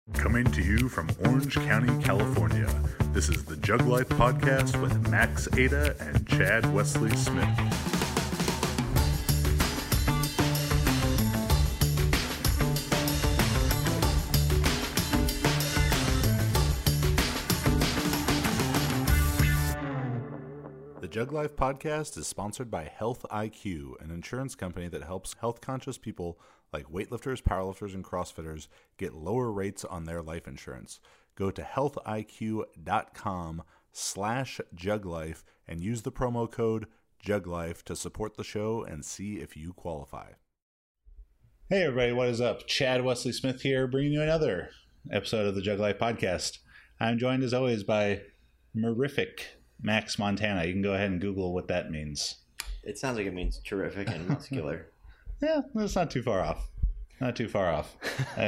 Coming to you from Orange County, California, this is the Jug Life Podcast with Max Ada and Chad Wesley Smith. The Jug Life Podcast is sponsored by Health IQ, an insurance company that helps health-conscious people like weightlifters, powerlifters, and CrossFitters get lower rates on their life insurance. Go to healthiq.com/juglife and use the promo code JUGLIFE to support the show and see if you qualify. Hey everybody, what is up? Chad Wesley Smith here, bringing you another episode of the Jug Life Podcast. I'm joined as always by Mirific Max Montana. You can go ahead and Google what that means. It sounds like it means terrific and muscular. Yeah, that's not too far off. Not too far off. I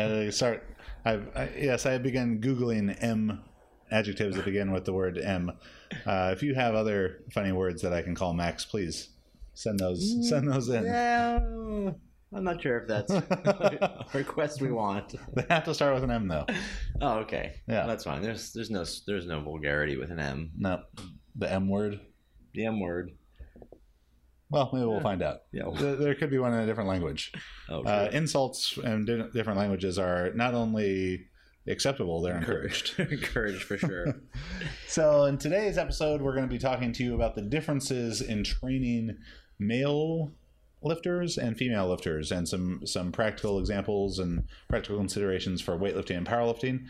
began Googling M adjectives that begin with the word M. If you have other funny words that I can call Max, please send those in. No, I'm not sure if that's a request we want. They have to start with an M though. Oh, okay. Yeah, that's fine. There's no vulgarity with an M. No, the M word. The M word. Well, maybe we'll find out. Yeah, there could be one in a different language. Oh, insults in different languages are not only acceptable, they're encouraged. Encouraged for sure. So in today's episode, we're going to be talking to you about the differences in training male lifters and female lifters, and some practical examples and practical considerations for weightlifting and powerlifting.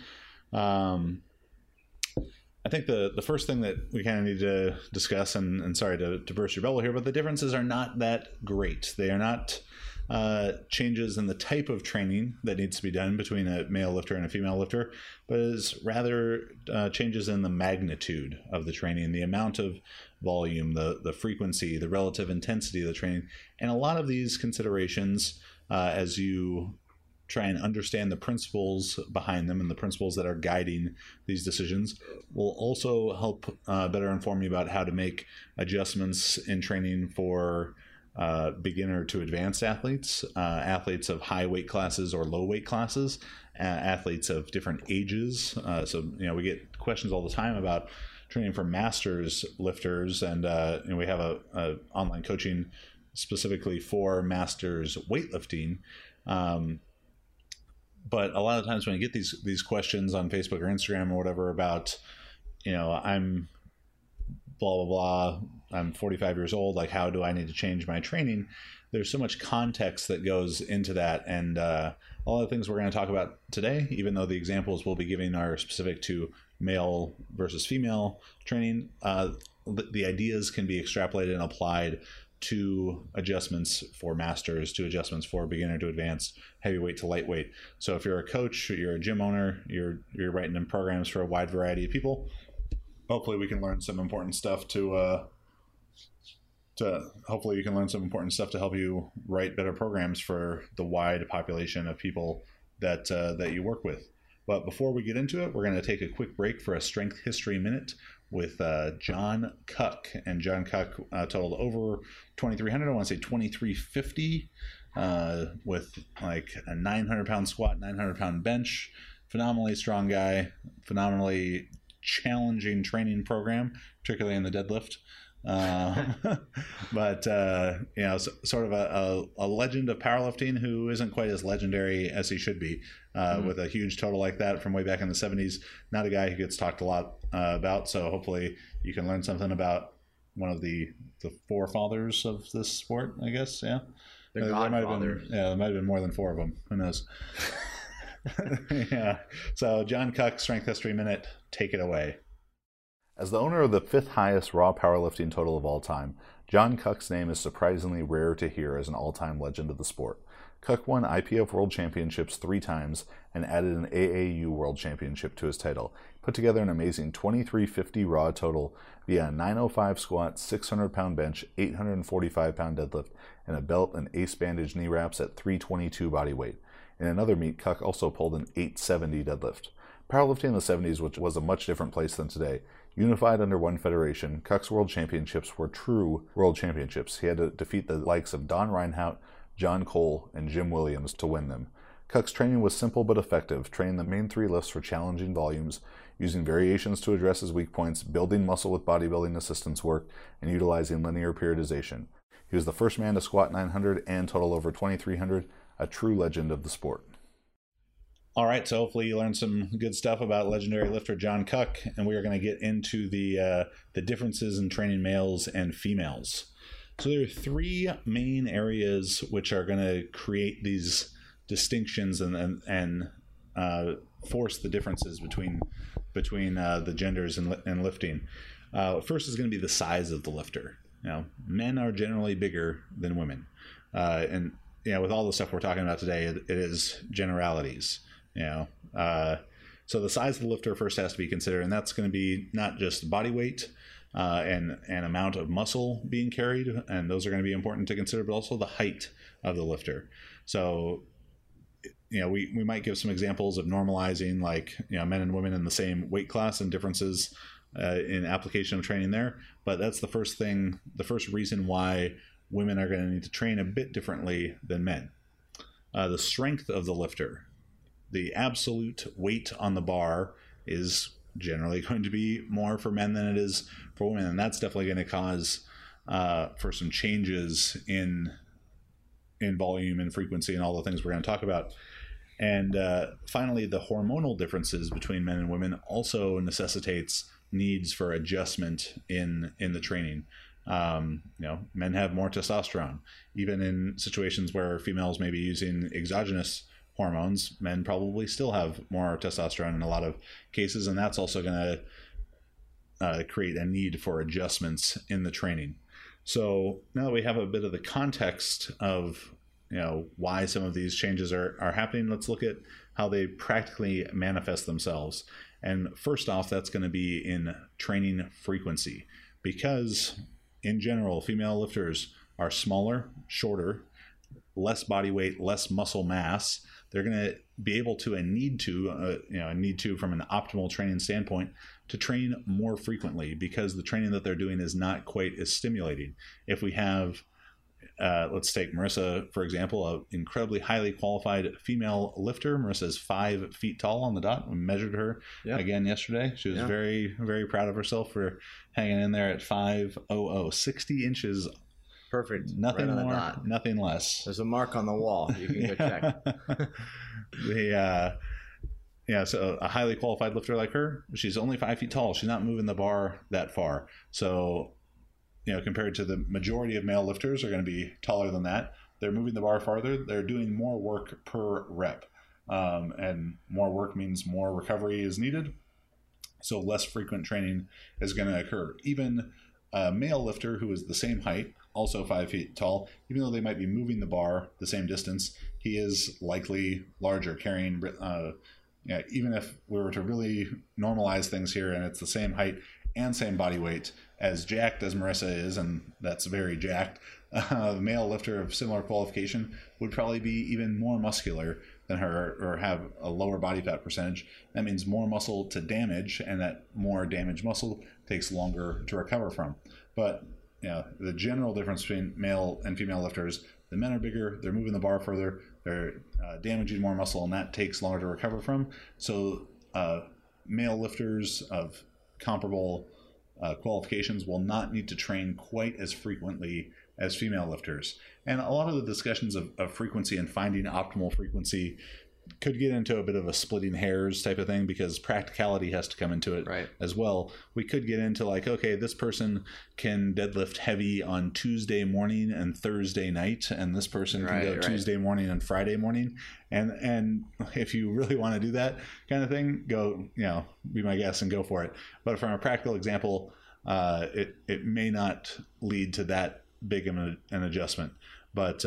I think the first thing that we kind of need to discuss, and sorry to burst your bubble here, but the differences are not that great. They are not changes in the type of training that needs to be done between a male lifter and a female lifter, but is rather changes in the magnitude of the training, the amount of volume, the frequency, the relative intensity of the training. And a lot of these considerations, as you try and understand the principles behind them and the principles that are guiding these decisions, will also help better inform you about how to make adjustments in training for beginner to advanced athletes, athletes of high weight classes or low weight classes, athletes of different ages. So we get questions all the time about training for masters lifters, and we have a online coaching specifically for masters weightlifting. But a lot of times when you get these questions on Facebook or Instagram or whatever about, I'm blah, blah, blah, I'm 45 years old, like how do I need to change my training? There's so much context that goes into that. And a lot of the things we're going to talk about today, even though the examples we'll be giving are specific to male versus female training, the ideas can be extrapolated and applied to adjustments for masters, to adjustments for beginner to advanced, heavyweight to lightweight. So if you're a coach, you're a gym owner, you're writing in programs for a wide variety of people, hopefully we can learn some important stuff to hopefully you can learn some important stuff to help you write better programs for the wide population of people that you work with. But before we get into it, we're going to take a quick break for a strength history minute with John Cuck. And John Cuck totaled over 2,300, I want to say 2,350, with like a 900-pound squat, 900-pound bench. Phenomenally strong guy, phenomenally challenging training program, particularly in the deadlift. But sort of a legend of powerlifting who isn't quite as legendary as he should be, with a huge total like that from way back in the 70s. Not a guy who gets talked a lot about, so hopefully you can learn something about one of the forefathers of this sport, I guess. Yeah, the Godfather. There might have been more than four of them. Who knows? Yeah. So John Cuck, Strength History Minute, take it away. As the owner of the fifth highest raw powerlifting total of all time, John Cuck's name is surprisingly rare to hear as an all-time legend of the sport. Cuck won IPF World Championships 3 times and added an AAU World Championship to his title. Put together an amazing 2,350 raw total via a 905 squat, 600-pound bench, 845-pound deadlift, and a belt and ace bandage knee wraps at 322 body weight. In another meet, Cuck also pulled an 870 deadlift. Powerlifting in the 70s, which was a much different place than today. Unified under one federation, Cuck's World Championships were true World Championships. He had to defeat the likes of Don Reinhardt, John Cole, and Jim Williams to win them. Cuck's training was simple but effective, training the main 3 lifts for challenging volumes, using variations to address his weak points, building muscle with bodybuilding assistance work, and utilizing linear periodization. He was the first man to squat 900 and total over 2,300, a true legend of the sport. All right, so hopefully you learned some good stuff about legendary lifter John Cuck, and we are going to get into the differences in training males and females. So there are 3 main areas which are going to create these distinctions and force the differences between the genders in lifting. First is going to be the size of the lifter. Men are generally bigger than women, and with all the stuff we're talking about today, it is generalities. So the size of the lifter first has to be considered, and that's going to be not just body weight and amount of muscle being carried, and those are going to be important to consider, but also the height of the lifter. So we might give some examples of normalizing, like men and women in the same weight class and differences in application of training there. But that's the first reason why women are going to need to train a bit differently than men. The strength of the lifter, the absolute weight on the bar, is generally going to be more for men than it is for women, and that's definitely going to cause for some changes in volume and frequency and all the things we're going to talk about. And finally, the hormonal differences between men and women also necessitates needs for adjustment in the training. Men have more testosterone. Even in situations where females may be using exogenous hormones, men probably still have more testosterone in a lot of cases, and that's also going to create a need for adjustments in the training. So now that we have a bit of the context of why some of these changes are happening, let's look at how they practically manifest themselves. And first off, that's going to be in training frequency, because in general, female lifters are smaller, shorter, less body weight, less muscle mass. They're going to be able to and need to from an optimal training standpoint to train more frequently, because the training that they're doing is not quite as stimulating. If we have let's take Marissa, for example, an incredibly highly qualified female lifter. Marissa is 5 feet tall on the dot. We measured her again yesterday. She was very, very proud of herself for hanging in there at 5'00", 60 inches. Perfect. Nothing right more, nothing less. There's a mark on the wall. You can go check. So a highly qualified lifter like her, she's only 5 feet tall. She's not moving the bar that far. So compared to the majority of male lifters are going to be taller than that. They're moving the bar farther. They're doing more work per rep. And more work means more recovery is needed. So less frequent training is going to occur. Even a male lifter who is the same height, also 5 feet tall, even though they might be moving the bar the same distance, he is likely larger, carrying, even if we were to really normalize things here and it's the same height and same body weight, as jacked as Marissa is, and that's very jacked, the male lifter of similar qualification would probably be even more muscular than her, or have a lower body fat percentage. That means more muscle to damage, and that more damaged muscle takes longer to recover from. But the general difference between male and female lifters, the men are bigger, they're moving the bar further, they're damaging more muscle, and that takes longer to recover from. So male lifters of comparable qualifications will not need to train quite as frequently as female lifters. And a lot of the discussions of frequency and finding optimal frequency could get into a bit of a splitting hairs type of thing, because practicality has to come into it as well. We could get into like, okay, this person can deadlift heavy on Tuesday morning and Thursday night, and this person can go Tuesday morning and Friday morning. And if you really want to do that kind of thing, go, be my guest and go for it. But from a practical example, it may not lead to that big of an adjustment. But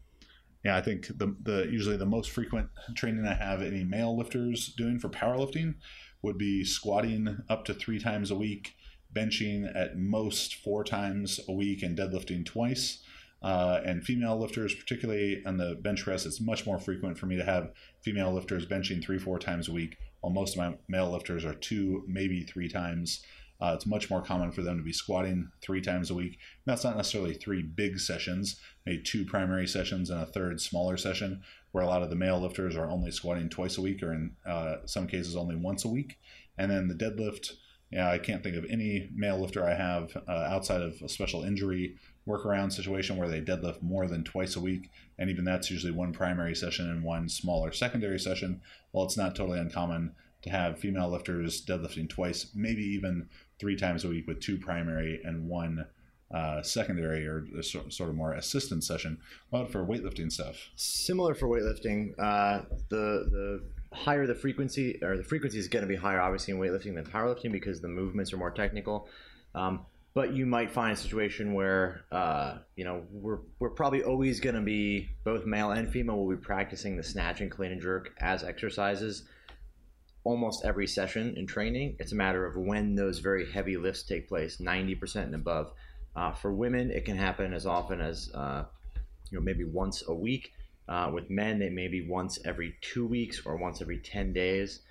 I think the usually the most frequent training I have any male lifters doing for powerlifting would be squatting up to 3 times a week, benching at most 4 times a week, and deadlifting twice. And female lifters, particularly on the bench press, it's much more frequent for me to have female lifters benching 3-4 times a week, while most of my male lifters are 2, maybe 3 times It's much more common for them to be squatting 3 times a week. That's not necessarily 3 big sessions, maybe 2 primary sessions and a third smaller session, where a lot of the male lifters are only squatting twice a week, or in some cases only once a week. And then the deadlift, I can't think of any male lifter I have outside of a special injury workaround situation where they deadlift more than twice a week, and even that's usually 1 primary session and 1 smaller secondary session. Well, it's not totally uncommon to have female lifters deadlifting twice, maybe even 3 times a week, with 2 primary and 1 secondary, or sort of more assistant session. What about for weightlifting stuff? Similar for weightlifting. The higher the frequency, or the frequency is going to be higher, obviously, in weightlifting than powerlifting, because the movements are more technical. But you might find a situation where, we're probably always going to be, both male and female will be practicing the snatch and clean and jerk as exercises almost every session in training. It's a matter of when those very heavy lifts take place, 90% and above. For women, it can happen as often as maybe once a week. With men, it may be once every 2 weeks or once every 10 days,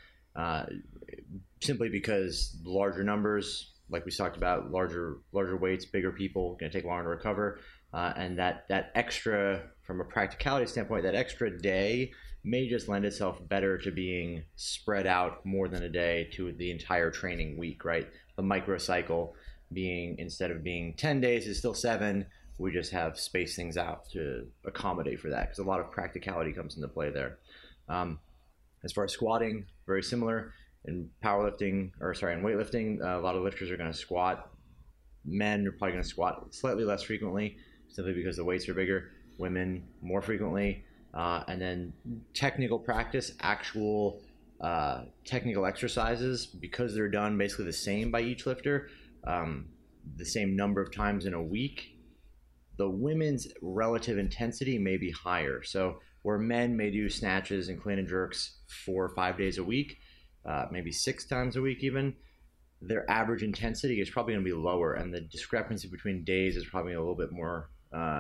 simply because larger numbers, like we talked about, larger weights, bigger people, going to take longer to recover, and that extra, from a practicality standpoint, that extra day may just lend itself better to being spread out more than a day to the entire training week, right? The microcycle being, instead of being 10 days, is still 7. We just have spaced things out to accommodate for that, because a lot of practicality comes into play there. As far as squatting, very similar. In weightlifting, a lot of lifters are going to squat. Men are probably going to squat slightly less frequently, simply because the weights are bigger. Women more frequently. And then technical practice, actual technical exercises, because they're done basically the same by each lifter, the same number of times in a week, the women's relative intensity may be higher. So where men may do snatches and clean and jerks 4 or 5 days a week, maybe 6 times a week even, their average intensity is probably going to be lower, and the discrepancy between days is probably a little bit more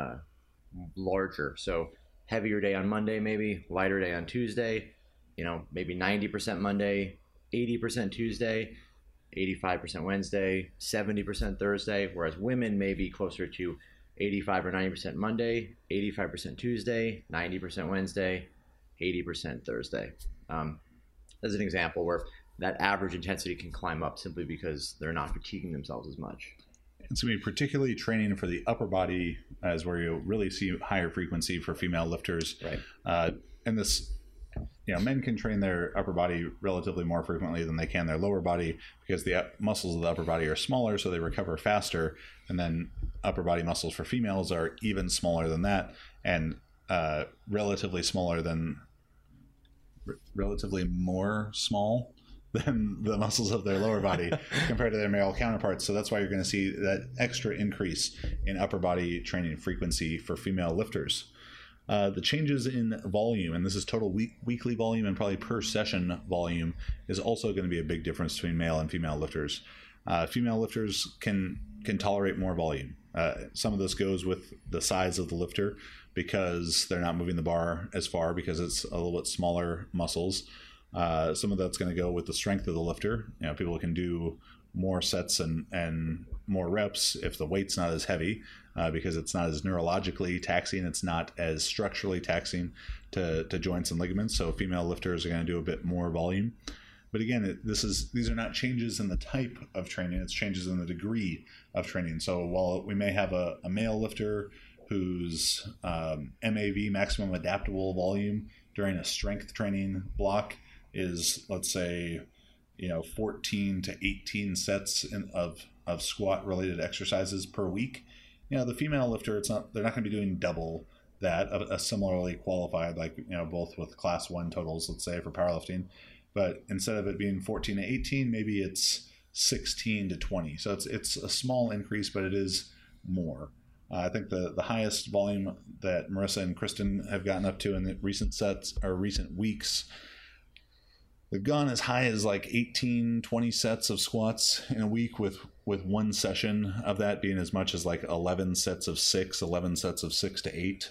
larger. So heavier day on Monday, maybe lighter day on Tuesday, maybe 90% Monday, 80% Tuesday, 85% Wednesday, 70% Thursday, whereas women may be closer to 85 or 90% Monday, 85% Tuesday, 90% Wednesday, 80% Thursday. As an example, where that average intensity can climb up simply because they're not fatiguing themselves as much. It's going to be particularly training for the upper body, as where you'll really see higher frequency for female lifters. Right. And this, men can train their upper body relatively more frequently than they can their lower body, because the muscles of the upper body are smaller, so they recover faster. And then upper body muscles for females are even smaller than that, and relatively more small than the muscles of their lower body compared to their male counterparts. So that's why you're going to see that extra increase in upper body training frequency for female lifters. The changes in volume, and this is total weekly volume and probably per session volume, is also going to be a big difference between male and female lifters. Female lifters can tolerate more volume. Some of this goes with the size of the lifter, because they're not moving the bar as far, because it's a little bit smaller muscles. Some of that's going to go with the strength of the lifter. People can do more sets and more reps if the weight's not as heavy, because it's not as neurologically taxing. It's not as structurally taxing to joints and ligaments. So female lifters are going to do a bit more volume. But again, these are not changes in the type of training. It's changes in the degree of training. So while we may have a male lifter whose MAV, maximum adaptable volume, during a strength training block is, let's say, 14 to 18 sets of squat related exercises per week. The female lifter, they're not going to be doing double that, a similarly qualified, both with class 1 totals, let's say, for powerlifting. But instead of it being 14 to 18, maybe it's 16 to 20. So it's a small increase, but it is more. I think the highest volume that Marissa and Kristen have gotten up to in the recent sets or recent weeks, they've gone as high as 18, 20 sets of squats in a week, with one session of that being as much as 11 sets of 6, 11 sets of 6 to 8.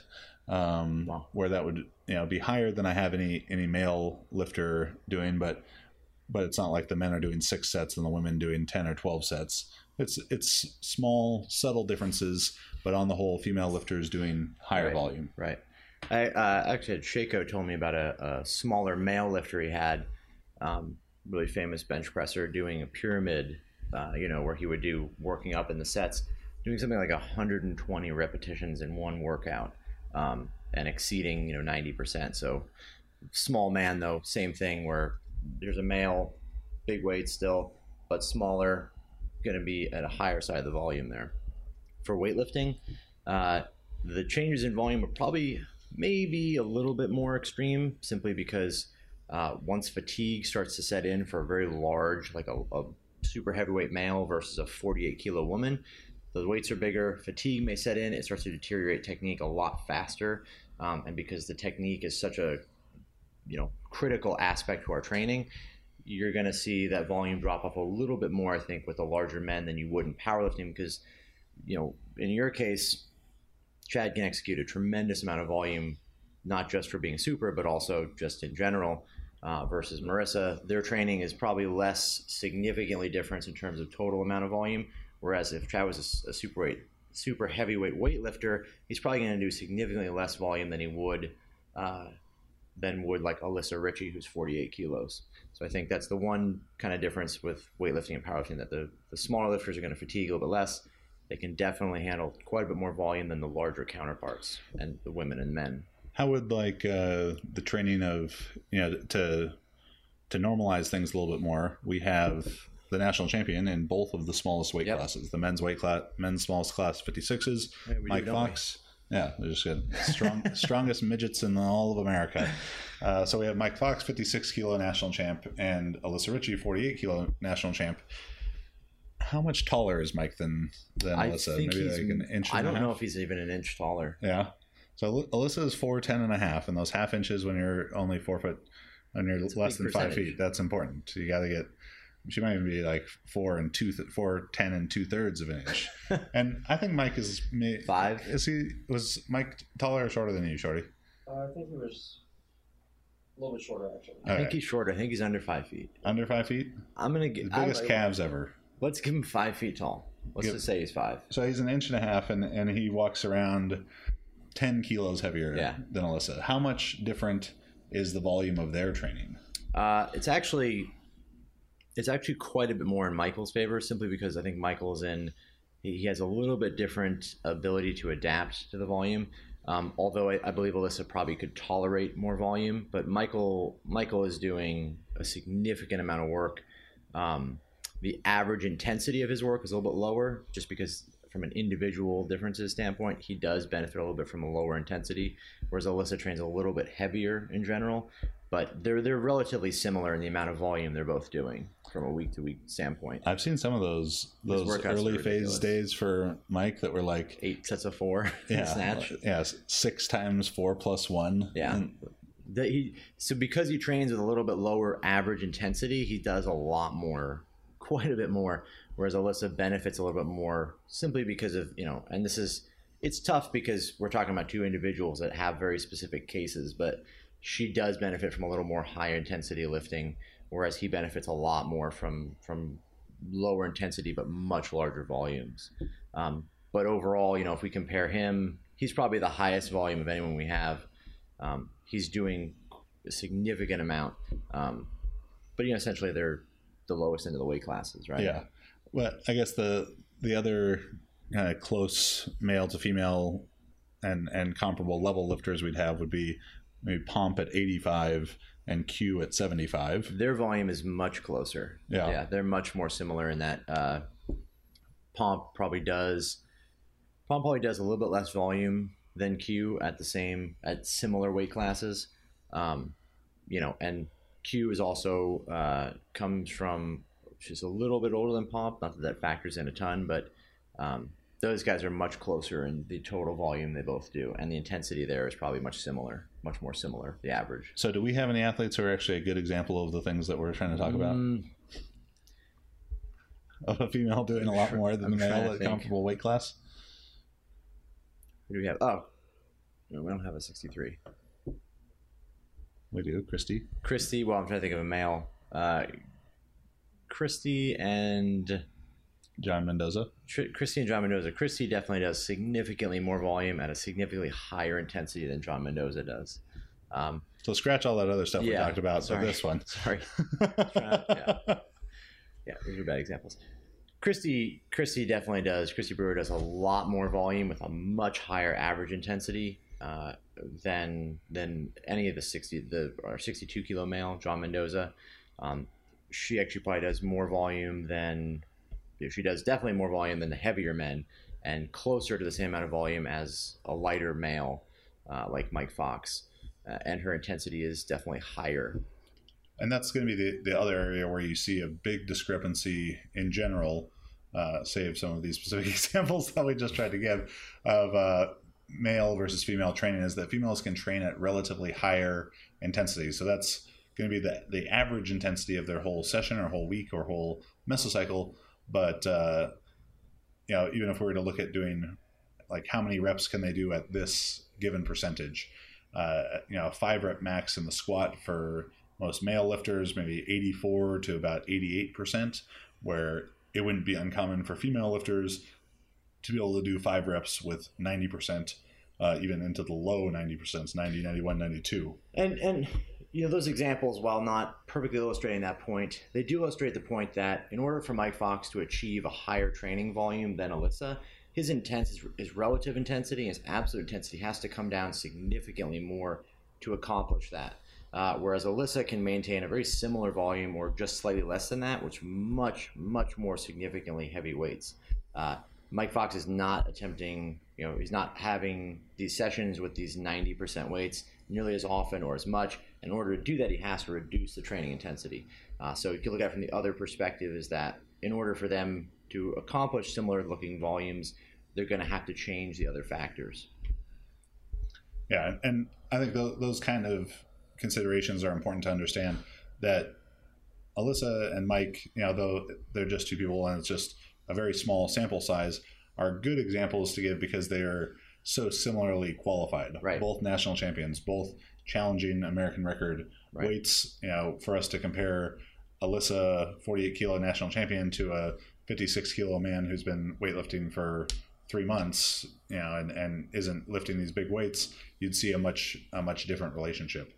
Wow. Where that would be higher than I have any male lifter doing. But but it's not like the men are doing 6 sets and the women doing 10 or 12 sets. It's small, subtle differences, but on the whole, female lifters doing higher volume. Right. I actually had Shaco told me about a smaller male lifter he had, really famous bench presser, doing a pyramid, where he would do working up in the sets, doing something like 120 repetitions in one workout, and exceeding 90%. So small man though, same thing where there's a male, big weight still, but smaller, going to be at a higher side of the volume there. For weightlifting, the changes in volume are probably maybe a little bit more extreme, simply because once fatigue starts to set in for a very large, like a super heavyweight male versus a 48 kilo woman, those weights are bigger, fatigue may set in, it starts to deteriorate technique a lot faster, and because the technique is such a critical aspect to our training, you're going to see that volume drop off a little bit more, I think, with the larger men than you would in powerlifting, because in your case, Chad can execute a tremendous amount of volume, not just for being super, but also just in general, versus Marissa. Their training is probably less significantly different in terms of total amount of volume, whereas if Chad was a super heavyweight weightlifter, he's probably going to do significantly less volume than he would like Alyssa Ritchie, who's 48 kilos. So I think that's the one kind of difference with weightlifting and powerlifting, that the smaller lifters are going to fatigue a little bit less. They can definitely handle quite a bit more volume than the larger counterparts and the women and men. How would the training of, to normalize things a little bit more, we have the national champion in both of the smallest weight classes. The men's smallest class 56s, Mike Fox. Yeah, they're just good. Strongest midgets in all of America. So we have Mike Fox, 56 kilo national champ, and Alyssa Ritchie, 48 kilo national champ. How much taller is Mike than Alyssa? Maybe like an inch. I don't know if he's even an inch taller. Yeah. So Alyssa is 4'10" and a half, and those half inches when you're only 4 foot and you're less than 5 feet, that's important. So you got to get. She might even be like 4'10" and 2/3 of an inch. And I think Mike is 5. Was Mike taller or shorter than you, Shorty? I think he was a little bit shorter, actually. I think he's shorter. I think he's under 5 feet. Under 5 feet? I'm gonna get the biggest calves ever. Let's give him 5 feet tall. Let's just say he's 5. So he's an inch and a half, and he walks around 10 kilos heavier than Alyssa. How much different is the volume of their training? It's actually quite a bit more in Michael's favor, simply because I think Michael's he has a little bit different ability to adapt to the volume. Although I believe Alyssa probably could tolerate more volume, but Michael is doing a significant amount of work. The average intensity of his work is a little bit lower, just because from an individual differences standpoint, he does benefit a little bit from a lower intensity, whereas Alyssa trains a little bit heavier in general. But they're relatively similar in the amount of volume they're both doing from a week-to-week standpoint. I've seen some of those early phase days for Mike that were like 8 sets of 4 snatch. Yeah, 6 times 4 plus 1. Yeah. So because he trains with a little bit lower average intensity, he does a lot more, quite a bit more, whereas Alyssa benefits a little bit more simply because of, and it's tough because we're talking about two individuals that have very specific cases, but she does benefit from a little more higher intensity lifting, whereas he benefits a lot more from lower intensity but much larger volumes. But overall, if we compare him, he's probably the highest volume of anyone we have. He's doing a significant amount, but essentially they're the lowest end of the weight classes, right? Yeah. Well, I guess the other kind of close male to female and comparable level lifters we'd have would be maybe Pomp at 85 and Q at 75. Their volume is much closer. Yeah, they're much more similar in that Pomp probably does a little bit less volume than Q at similar weight classes. And Q is also comes from, she's a little bit older than Pomp, not that factors in a ton, but those guys are much closer in the total volume they both do, and the intensity there is probably much more similar, the average. So do we have any athletes who are actually a good example of the things that we're trying to talk about? Of a female doing a lot more than the male at comparable weight class? Who do we have? Oh, no, we don't have a 63. We do, Christy. Well, I'm trying to think of a male. Christy and John Mendoza. Christy and John Mendoza. Christy definitely does significantly more volume at a significantly higher intensity than John Mendoza does. So scratch all that other stuff we talked about for this one. Sorry. Yeah, those are bad examples. Christy definitely does. Christy Brewer does a lot more volume with a much higher average intensity than any of the 62 kilo male, John Mendoza. She actually probably does more volume than, she does definitely more volume than the heavier men, and closer to the same amount of volume as a lighter male like Mike Fox. And her intensity is definitely higher. And that's going to be the other area where you see a big discrepancy in general, save some of these specific examples that we just tried to give, of male versus female training, is that females can train at relatively higher intensity. So that's going to be the average intensity of their whole session or whole week or whole mesocycle. But, even if we were to look at doing, like, how many reps can they do at this given percentage, a 5-rep max in the squat for most male lifters, maybe 84 to about 88%, where it wouldn't be uncommon for female lifters to be able to do 5 reps with 90%, even into the low 90%, 90, 91, 92. And those examples, while not perfectly illustrating that point, they do illustrate the point that in order for Mike Fox to achieve a higher training volume than Alyssa, his relative intensity, his absolute intensity has to come down significantly more to accomplish that. Whereas Alyssa can maintain a very similar volume or just slightly less than that, which much, much more significantly heavy weights. Mike Fox is not attempting, he's not having these sessions with these 90% weights nearly as often or as much. In order to do that, he has to reduce the training intensity. So you can look at it from the other perspective, is that in order for them to accomplish similar looking volumes, they're going to have to change the other factors. Yeah, and I think those kind of considerations are important to understand, that Alyssa and Mike, though they're just 2 people and it's just a very small sample size, are good examples to give because they are so similarly qualified. Right. Both national champions, both challenging American record weights. For us to compare Alyssa, 48 kilo national champion, to a 56 kilo man who's been weightlifting for 3 months, and isn't lifting these big weights, you'd see a much different relationship.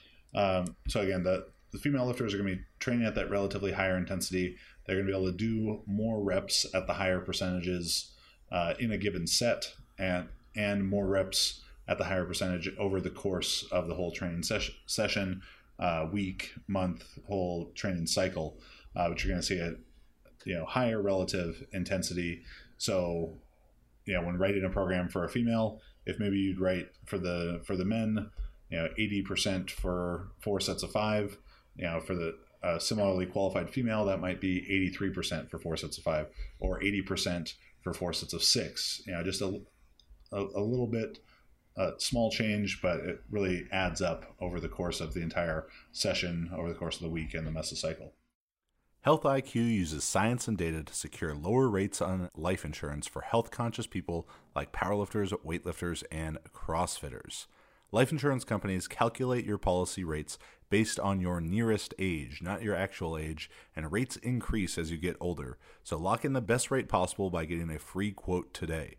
So again, the female lifters are going to be training at that relatively higher intensity. They're going to be able to do more reps at the higher percentages in a given set, and more reps at the higher percentage over the course of the whole training session, week, month, whole training cycle, which you're going to see at higher relative intensity. So when writing a program for a female, if maybe you'd write for the men, 80% for 4 sets of 5, for the similarly qualified female, that might be 83% for 4 sets of 5, or 80% for 4 sets of 6. Just a little bit, small change, but it really adds up over the course of the entire session, over the course of the week and the mesocycle. Health IQ uses science and data to secure lower rates on life insurance for health-conscious people like powerlifters, weightlifters, and CrossFitters. Life insurance companies calculate your policy rates based on your nearest age, not your actual age, and rates increase as you get older. So lock in the best rate possible by getting a free quote today.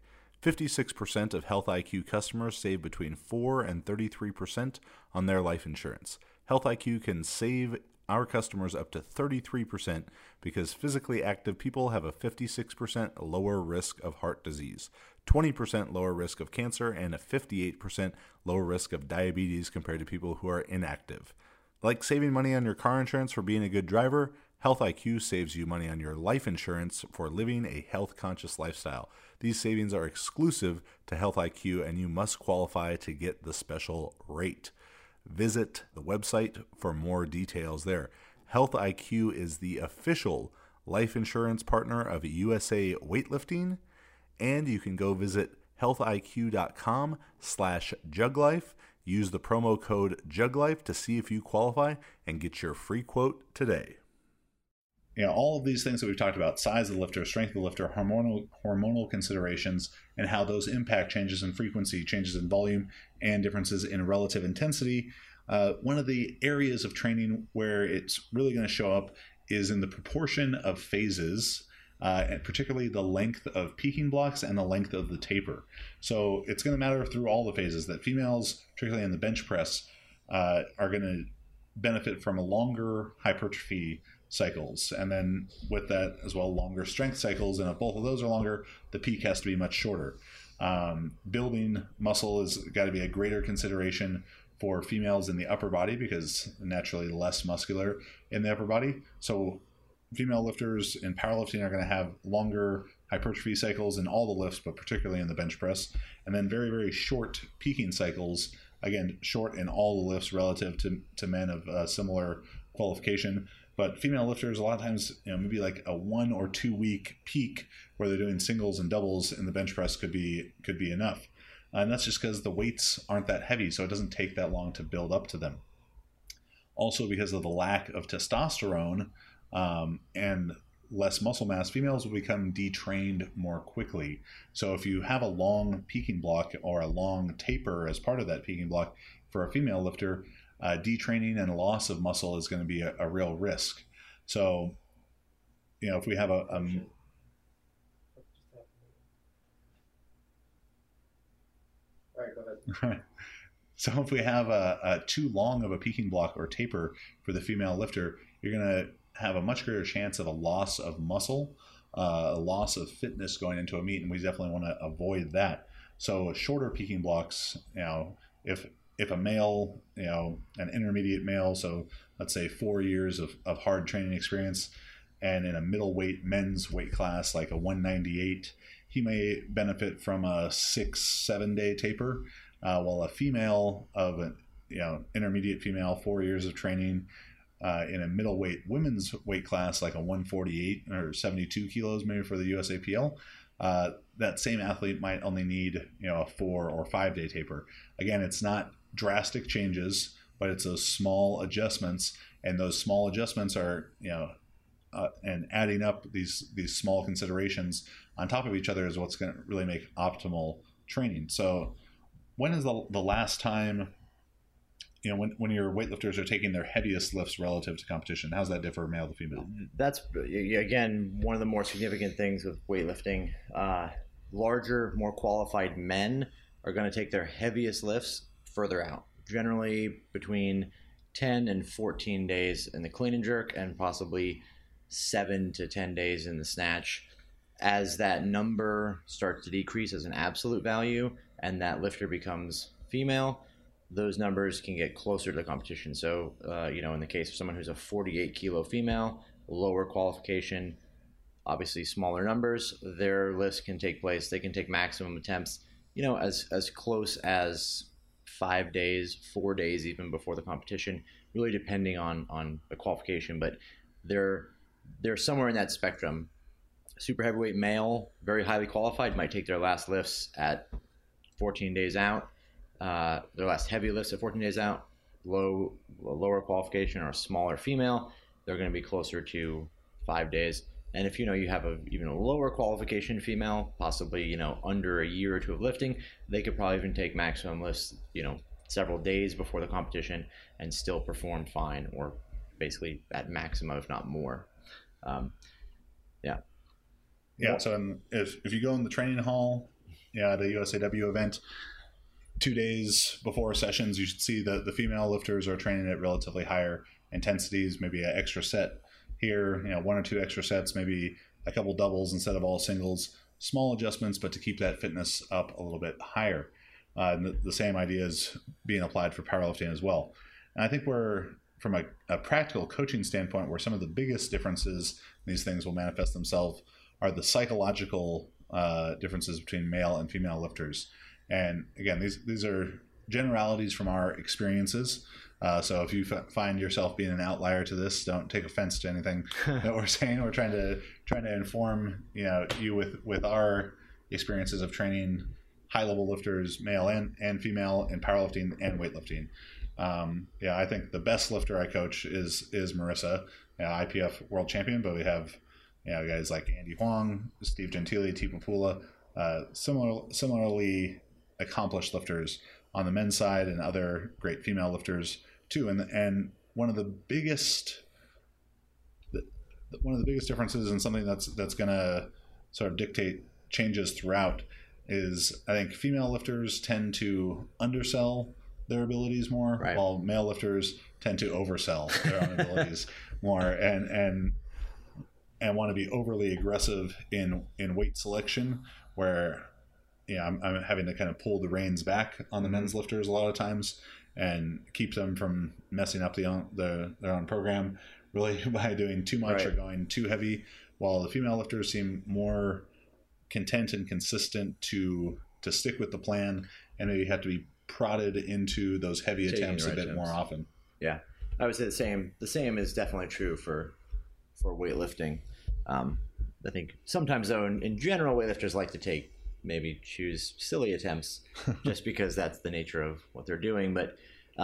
56% of Health IQ customers save between 4 and 33% on their life insurance. Health IQ can save our customers up to 33% because physically active people have a 56% lower risk of heart disease, 20% lower risk of cancer, and a 58% lower risk of diabetes compared to people who are inactive. Like saving money on your car insurance for being a good driver, Health IQ saves you money on your life insurance for living a health-conscious lifestyle. These savings are exclusive to Health IQ, and you must qualify to get the special rate. Visit the website for more details there. Health IQ is the official life insurance partner of USA Weightlifting, and you can go visit healthiq.com/juglife. Use the promo code JUGLIFE to see if you qualify and get your free quote today. All of these things that we've talked about, size of the lifter, strength of the lifter, hormonal considerations, and how those impact changes in frequency, changes in volume, and differences in relative intensity. One of the areas of training where it's really going to show up is in the proportion of phases, and particularly the length of peaking blocks and the length of the taper. So it's going to matter through all the phases that females, particularly in the bench press, are going to benefit from longer hypertrophy cycles, and then with that as well, longer strength cycles. And if both of those are longer, the peak has to be much shorter. Building muscle has got to be a greater consideration for females in the upper body because naturally less muscular in the upper body. So female lifters in powerlifting are going to have longer hypertrophy cycles in all the lifts, but particularly in the bench press, and then very, very short peaking cycles, again, short in all the lifts relative to men of similar qualification. But female lifters, a lot of times, maybe like a 1 or 2 week peak where they're doing singles and doubles in the bench press could be enough. And that's just because the weights aren't that heavy, so it doesn't take that long to build up to them. Also, because of the lack of testosterone and less muscle mass, females will become detrained more quickly. So if you have a long peaking block or a long taper as part of that peaking block for a female lifter, detraining and loss of muscle is going to be a real risk. So, if we have all right, go ahead. So if we have a too long of a peaking block or taper for the female lifter, you're going to have a much greater chance of a loss of muscle, a loss of fitness going into a meet, and we definitely want to avoid that. So shorter peaking blocks, if a male, an intermediate male, so let's say 4 years of hard training experience, and in a middleweight men's weight class like a 198, he may benefit from a 6-7 day taper, while a female of an intermediate female, 4 years of training in a middleweight women's weight class like a 148 or 72 kilos maybe for the USAPL, that same athlete might only need a 4 or 5 day taper. Again, it's not drastic changes, but it's those small adjustments, and those small adjustments are and adding up these small considerations on top of each other is what's going to really make optimal training. So when is the last time when your weightlifters are taking their heaviest lifts relative to competition? How's that differ male to female? That's, again, one of the more significant things with weightlifting. Larger, more qualified men are going to take their heaviest lifts further out, generally between 10 and 14 days in the clean and jerk, and possibly 7 to 10 days in the snatch. As that number starts to decrease as an absolute value and that lifter becomes female, those numbers can get closer to the competition. So, in the case of someone who's a 48 kilo female, lower qualification, obviously smaller numbers, their lifts can take place. They can take maximum attempts, as close as 5 days, 4 days even before the competition, really depending on the qualification. But they're somewhere in that spectrum. Super heavyweight male, very highly qualified, might take their last lifts at 14 days out. Their last heavy lifts at 14 days out. Lower qualification or a smaller female, they're going to be closer to 5 days. And if you have even a lower qualification female, possibly under a year or two of lifting, they could probably even take maximum lifts several days before the competition and still perform fine, or basically at maximum if not more. So if you go in the training hall, at a USAW event, 2 days before sessions, you should see that the female lifters are training at relatively higher intensities, maybe an extra set here, 1 or 2 extra sets, maybe a couple doubles instead of all singles. Small adjustments, but to keep that fitness up a little bit higher. And the same idea is being applied for powerlifting as well. And I think from a practical coaching standpoint, where some of the biggest differences in these things will manifest themselves are the psychological differences between male and female lifters. And again, these are generalities from our experiences. So if you find yourself being an outlier to this, don't take offense to anything that we're saying. We're trying to inform you with our experiences of training high-level lifters, male and female, in powerlifting and weightlifting. I think the best lifter I coach is Marissa, IPF world champion, but we have guys like Andy Huang, Steve Gentile, Tipu Pula, similarly accomplished lifters on the men's side, and other great female lifters too. And one of the biggest one of the biggest differences and something that's going to sort of dictate changes throughout is I think female lifters tend to undersell their abilities more, right, while male lifters tend to oversell their own abilities more, and want to be overly aggressive in weight selection, where I'm having to kind of pull the reins back on the men's lifters a lot of times and keep them from messing up their own program really by doing too much, right, or going too heavy, while the female lifters seem more content and consistent to stick with the plan, and maybe have to be prodded into those heavy attempts a bit more often. Yeah, I would say the same is definitely true for weightlifting. I think sometimes though in general weightlifters like to choose silly attempts just because that's the nature of what they're doing, but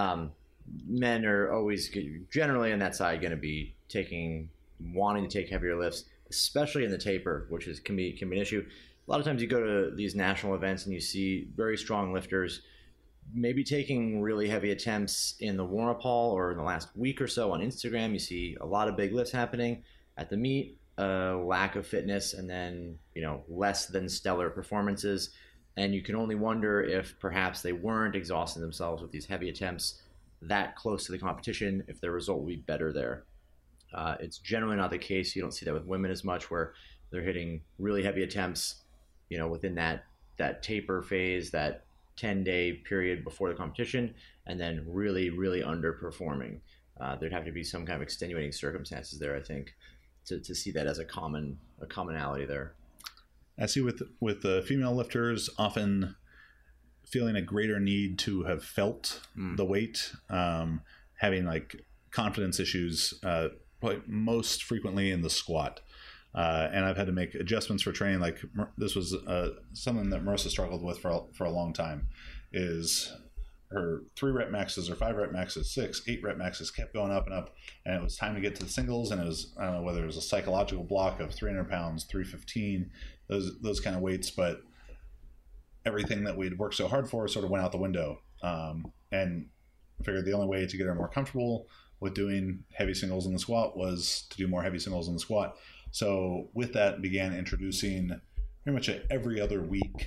men are always generally on that side going to be wanting to take heavier lifts, especially in the taper, which can be an issue. A lot of times you go to these national events and you see very strong lifters maybe taking really heavy attempts in the warm-up hall or in the last week or so on Instagram. You see a lot of big lifts happening at the meet, lack of fitness, and then less than stellar performances. And you can only wonder if perhaps they weren't exhausting themselves with these heavy attempts that close to the competition, if their result will be better there. It's generally not the case. You don't see that with women as much, where they're hitting really heavy attempts, within that taper phase, that 10-day period before the competition, and then really, really underperforming. There'd have to be some kind of extenuating circumstances there, I think, to see that as a commonality there. I see with the female lifters often feeling a greater need to have felt the weight, having like confidence issues, probably most frequently in the squat. And I've had to make adjustments for training. Like this was something that Marissa struggled with for a long time, is her 3 rep maxes or 5 rep maxes, 6, 8 rep maxes kept going up and up. And it was time to get to the singles. And it was, I don't know whether it was a psychological block of 300 pounds, 315, those kind of weights. But everything that we'd worked so hard for sort of went out the window. And I figured the only way to get her more comfortable with doing heavy singles in the squat was to do more heavy singles in the squat. So with that began introducing pretty much every other week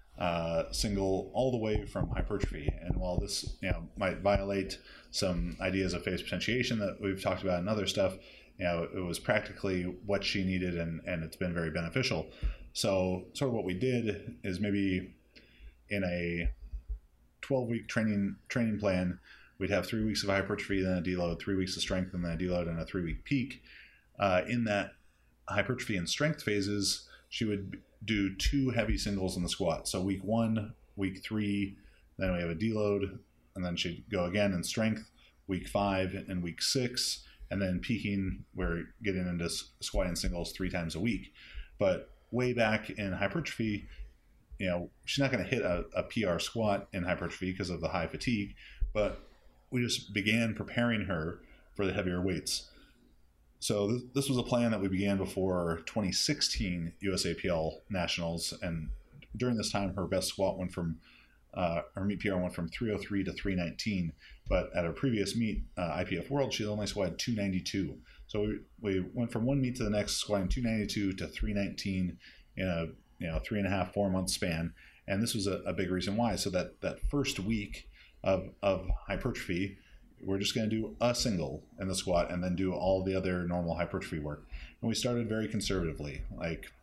single all the way from hypertrophy. And while this might violate some ideas of phase potentiation that we've talked about and other stuff, it was practically what she needed, and it's been very beneficial. So sort of what we did is maybe in a 12-week training plan, we'd have 3 weeks of hypertrophy, then a deload, 3 weeks of strength, and then a deload, and a 3-week peak. In that hypertrophy and strength phases, she would do 2 heavy singles in the squat. So week 1, week 3, then we have a deload, and then she'd go again in strength, week 5 and week 6, and then peaking, we're getting into squatting singles 3 times a week. But way back in hypertrophy, she's not going to hit a PR squat in hypertrophy because of the high fatigue, but we just began preparing her for the heavier weights. So this was a plan that we began before 2016 USAPL Nationals, and during this time, her best squat went from her meet PR went from 303 to 319. But at her previous meet, IPF World, she only squatted 292. So we went from one meet to the next, squatting 292 to 319 in a 3.5, 4 month span. And this was a big reason why. So that first week of hypertrophy, we're just going to do a single in the squat and then do all the other normal hypertrophy work. And we started very conservatively, like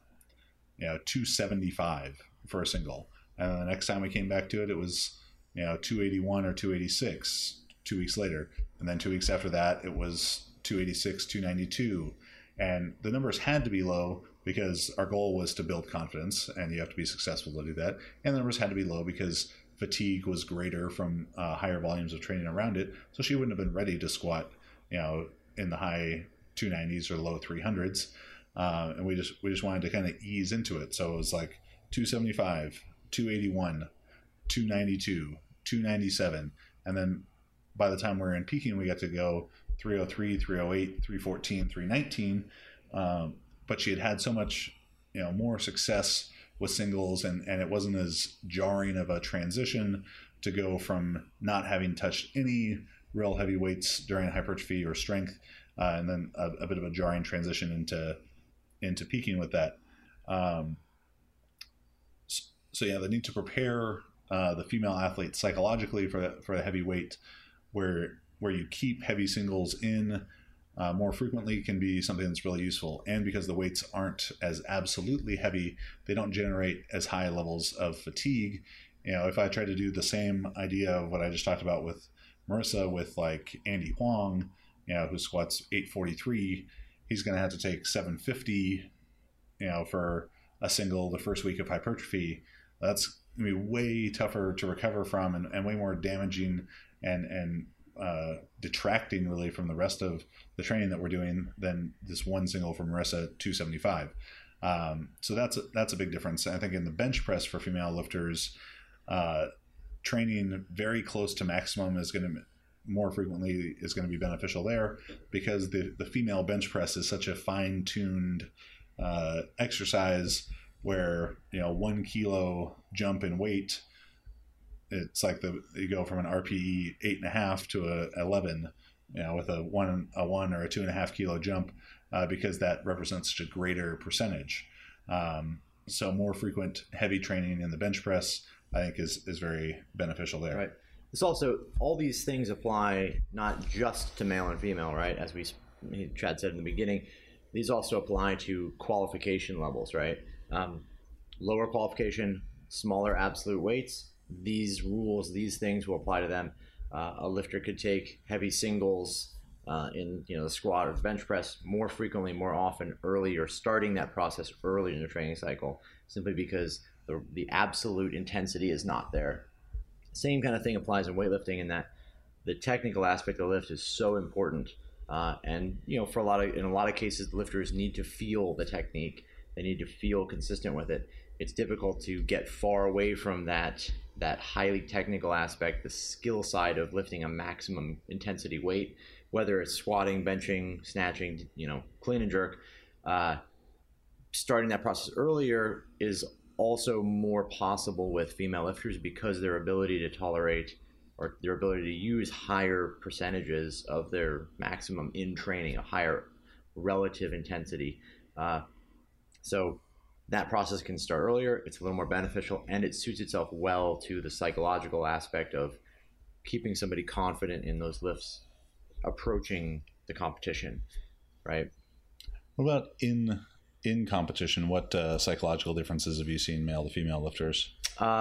275 for a single. And then the next time we came back to it, it was 281 or 286 2 weeks later. And then 2 weeks after that, it was 286, 292. And the numbers had to be low because our goal was to build confidence, and you have to be successful to do that. And the numbers had to be low because fatigue was greater from higher volumes of training around it. So she wouldn't have been ready to squat, in the high 290s or low 300s. And we just wanted to kind of ease into it. So it was like 275, 281, 292, 297. And then by the time we were in peaking, we got to go 303, 308, 314, 319. But she had so much, more success with singles, and it wasn't as jarring of a transition to go from not having touched any real heavy weights during hypertrophy or strength and then a bit of a jarring transition into peaking with that. So yeah, the need to prepare the female athlete psychologically for the heavy weight, where you keep heavy singles in more frequently, can be something that's really useful. And because the weights aren't as absolutely heavy, they don't generate as high levels of fatigue. If I try to do the same idea of what I just talked about with Marissa, with like Andy Huang, who squats 843, he's going to have to take 750, for a single the first week of hypertrophy. That's going to be way tougher to recover from, and way more damaging and detracting really from the rest of the training that we're doing than this one single from Marissa 275. So that's a big difference. I think in the bench press for female lifters, training very close to maximum is going to more frequently is going to be beneficial there, because the female bench press is such a fine-tuned exercise where 1 kilo jump in weight, it's like you go from an RPE 8.5 to a 11, with a 1 or a 2.5 kilo jump, because that represents such a greater percentage. So more frequent heavy training in the bench press, I think, is very beneficial there. Right. It's also, all these things apply not just to male and female, right? As Chad said in the beginning, these also apply to qualification levels, right? Lower qualification, smaller absolute weights, these rules, these things will apply to them. A lifter could take heavy singles in the squat or the bench press more frequently, more often, earlier, starting that process early in the training cycle, simply because the absolute intensity is not there. Same kind of thing applies in weightlifting, in that the technical aspect of the lift is so important. And in a lot of cases, the lifters need to feel the technique. They need to feel consistent with it. It's difficult to get far away from that highly technical aspect, the skill side of lifting a maximum intensity weight, whether it's squatting, benching, snatching, clean and jerk. Starting that process earlier is also more possible with female lifters, because their ability to tolerate, or their ability to use higher percentages of their maximum in training, a higher relative intensity. So that process can start earlier. It's a little more beneficial, and it suits itself well to the psychological aspect of keeping somebody confident in those lifts approaching the competition, right? What about in competition? What psychological differences have you seen male to female lifters?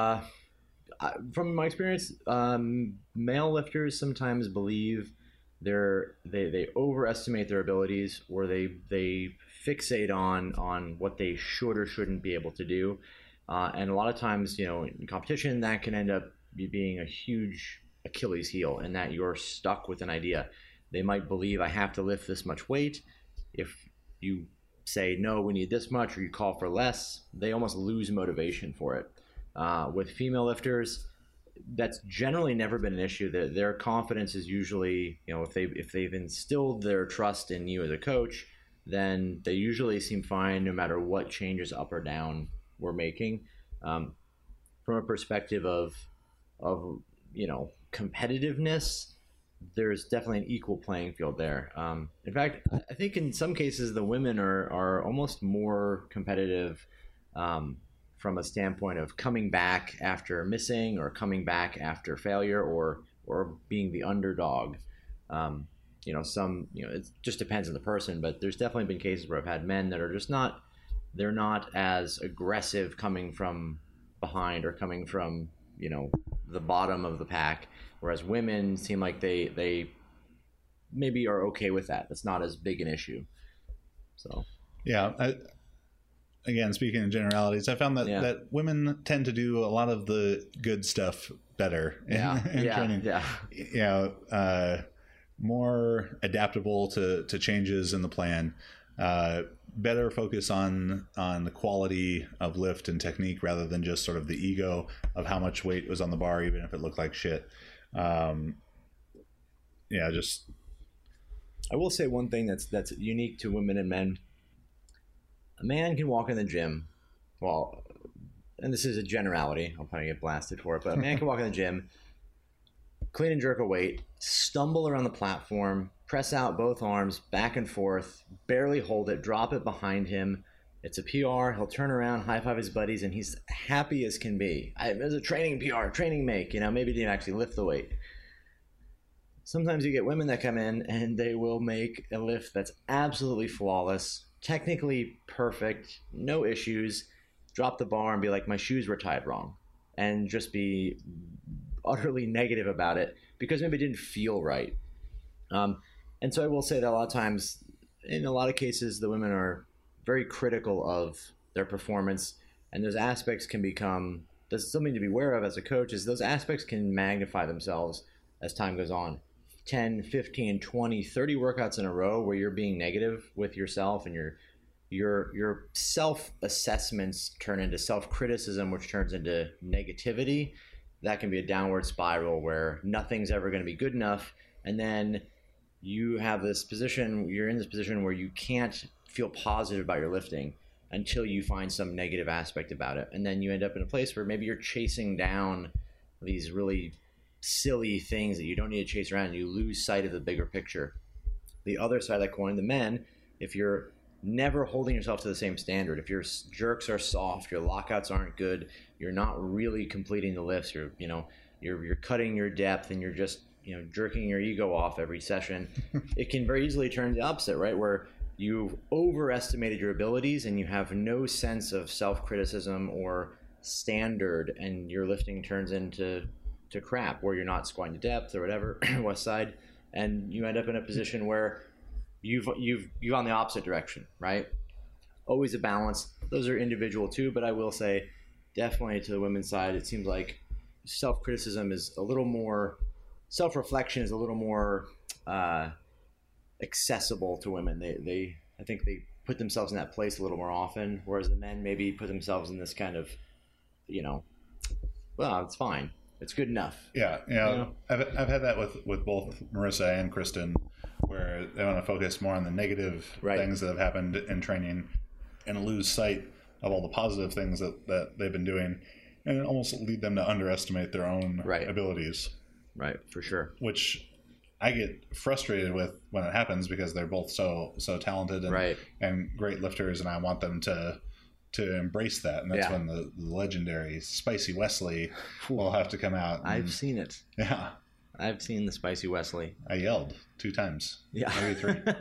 From my experience, male lifters sometimes believe they overestimate their abilities, or they fixate on what they should or shouldn't be able to do, and a lot of times, in competition, that can end up being a huge Achilles heel, in that you're stuck with an idea. They might believe, I have to lift this much weight. If you say, no, we need this much, or you call for less, they almost lose motivation for it. With female lifters, that's generally never been an issue. Their confidence is usually, if they've instilled their trust in you as a coach, then they usually seem fine no matter what changes up or down we're making. From a perspective of competitiveness, there's definitely an equal playing field there. In fact, I think in some cases the women are almost more competitive from a standpoint of coming back after missing, or coming back after failure, or being the underdog. It just depends on the person, but there's definitely been cases where I've had men that are just they're not as aggressive coming from behind, or coming from, the bottom of the pack, whereas women seem like they maybe are okay with that. That's not as big an issue. So yeah, again, speaking in generalities, I found that women tend to do a lot of the good stuff better in training. More adaptable to changes in the plan, better focus on the quality of lift and technique, rather than just sort of the ego of how much weight was on the bar, even if it looked like shit. I will say one thing that's unique to women and men. A man can walk in the gym, and this is a generality, I'll probably get blasted for it, but a man can walk in the gym, clean and jerk a weight, stumble around the platform, press out both arms back and forth, barely hold it, drop it behind him. It's a PR. He'll turn around, high five his buddies, and he's happy as can be. It was a training PR, training make. Maybe didn't actually lift the weight. Sometimes you get women that come in and they will make a lift that's absolutely flawless, technically perfect, no issues, drop the bar and be like, my shoes were tied wrong, and just be utterly negative about it because maybe it didn't feel right. And so I will say that a lot of times, in a lot of cases, the women are very critical of their performance, and those aspects can become, there's something to be aware of as a coach, is those aspects can magnify themselves as time goes on. 10, 15, 20, 30 workouts in a row where you're being negative with yourself, and your self-assessments turn into self-criticism, which turns into negativity. That can be a downward spiral where nothing's ever going to be good enough, and then you're in this position where you can't feel positive about your lifting until you find some negative aspect about it, and then you end up in a place where maybe you're chasing down these really silly things that you don't need to chase around, and you lose sight of the bigger picture. The other side of that coin, the men, if you're never holding yourself to the same standard, if your jerks are soft, your lockouts aren't good, you're not really completing the lifts, you're cutting your depth, and you're just jerking your ego off every session, it can very easily turn the opposite, right? Where you've overestimated your abilities and you have no sense of self-criticism or standard, and your lifting turns into crap, where you're not squatting to depth or whatever, west side, and you end up in a position where you've gone the opposite direction, right? Always a balance. Those are individual too, but I will say definitely to the women's side, it seems like self-criticism is a little more, self-reflection is a little more accessible to women. I think they put themselves in that place a little more often, whereas the men maybe put themselves in this kind of, well, it's fine, it's good enough. Yeah, I've had that with both Marissa and Kristen, where they want to focus more on the negative things that have happened in training and lose sight of all the positive things that they've been doing, and almost lead them to underestimate their own abilities. Right, for sure. Which I get frustrated with when it happens, because they're both so talented and great lifters, and I want them to embrace that. And that's when the legendary Spicy Wesley will have to come out. I've seen it. Yeah. I've seen the Spicy Wesley. I yelled 2 times. Yeah. Maybe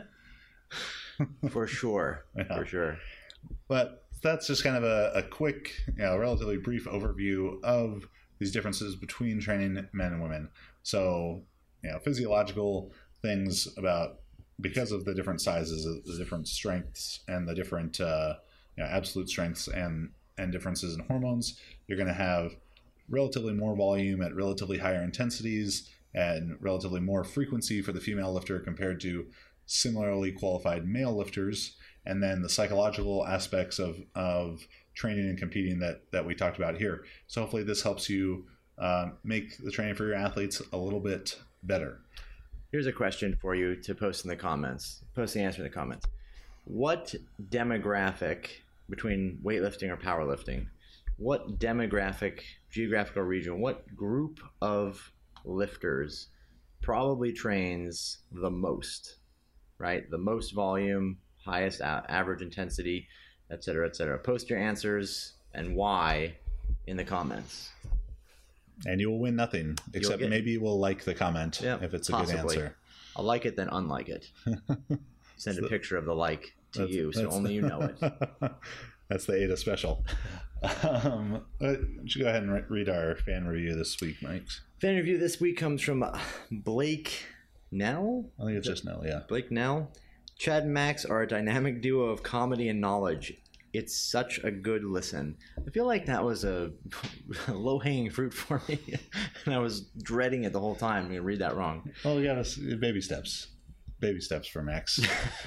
3. For sure. Yeah. For sure. But that's just kind of a quick, relatively brief overview of these differences between training men and women. So, physiological things because of the different sizes, the different strengths, and the different absolute strengths and differences in hormones, you're going to have relatively more volume at relatively higher intensities and relatively more frequency for the female lifter compared to similarly qualified male lifters. And then the psychological aspects of training and competing that we talked about here. So hopefully this helps you make the training for your athletes a little bit better. Here's a question for you to post in the comments. Post the answer in the comments. What demographic, between weightlifting or powerlifting, what demographic, geographical region, what group of lifters probably trains the most, right? The most volume, highest average intensity, et cetera, et cetera. Post your answers and why in the comments. And you will win nothing, except maybe you will like the comment if it's a good answer. I'll like it, then unlike it. Send a picture of the like to you, so only you know it. That's the Ada special. Should go ahead and read our fan review this week, Mike. Fan review this week comes from Blake Nell. I think it's just Nell, yeah. Blake Nell. Chad and Max are a dynamic duo of comedy and knowledge. It's such a good listen. I feel like that was a low-hanging fruit for me, and I was dreading it the whole time. I'm going to read that wrong. Well, yeah, baby steps. Baby steps for Max.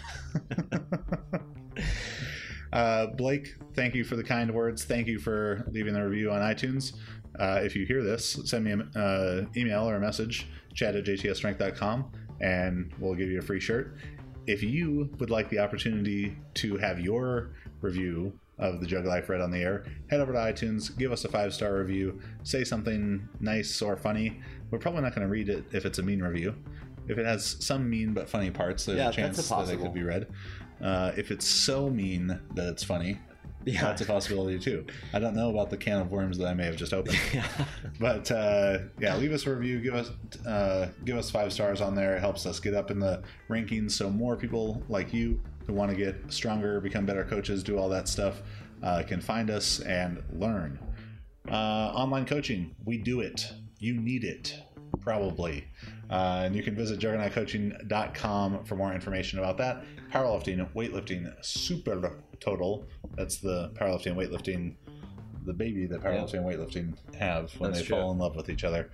Blake, thank you for the kind words. Thank you for leaving the review on iTunes. If you hear this, send me an email or a message, chat@jtsstrength.com, and we'll give you a free shirt. If you would like the opportunity to have your review of the Jug Life read on the air, head over to iTunes, give us a 5-star review, say something nice or funny. We're probably not going to read it if it's a mean review. if it has some mean but funny parts, there's a chance that it could be read. If it's so mean that it's funny, that's a possibility too. I don't know about the can of worms that I may have just opened. But leave us a review. Give us 5 stars on there. It helps us get up in the rankings, so more people like you who want to get stronger, become better coaches, do all that stuff, can find us and learn. Online coaching, we do it. You need it, probably. And you can visit juggernautcoaching.com for more information about that. Powerlifting, weightlifting, super total. That's the powerlifting, weightlifting, the baby that powerlifting and weightlifting have when they fall in love with each other.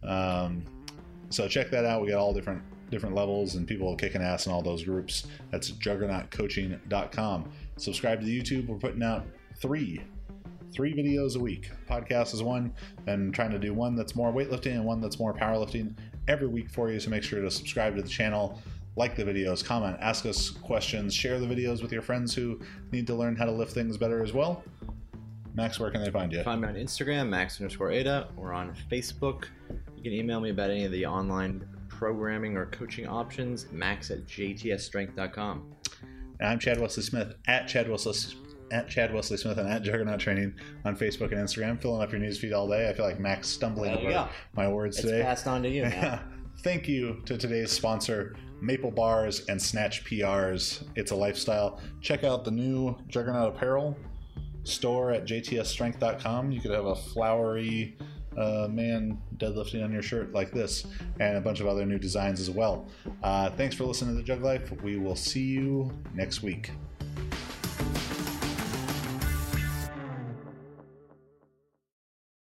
So check that out. We got all different levels and people kicking ass in all those groups. That's juggernautcoaching.com. Subscribe to the YouTube. We're putting out 3 videos a week. Podcast is one, and trying to do one that's more weightlifting and one that's more powerlifting every week for you. So make sure to subscribe to the channel, like the videos, comment, ask us questions, share the videos with your friends who need to learn how to lift things better as well. Max, where can they find you? Find me on Instagram, Max_Ada, or on Facebook. You can email me about any of the online programming or coaching options, max@jtsstrength.com. And I'm Chad Wesley Smith, at Chad Wesley Smith, and at Juggernaut Training on Facebook and Instagram. Filling up your newsfeed all day. I feel like Max stumbling over my words today. It's passed on to you now. Thank you to today's sponsor, Maple Bars and Snatch PRs. It's a lifestyle. Check out the new Juggernaut apparel store at jtsstrength.com. You could have a flowery man deadlifting on your shirt like this, and a bunch of other new designs as well. Thanks for listening to The Jug Life. We will see you next week.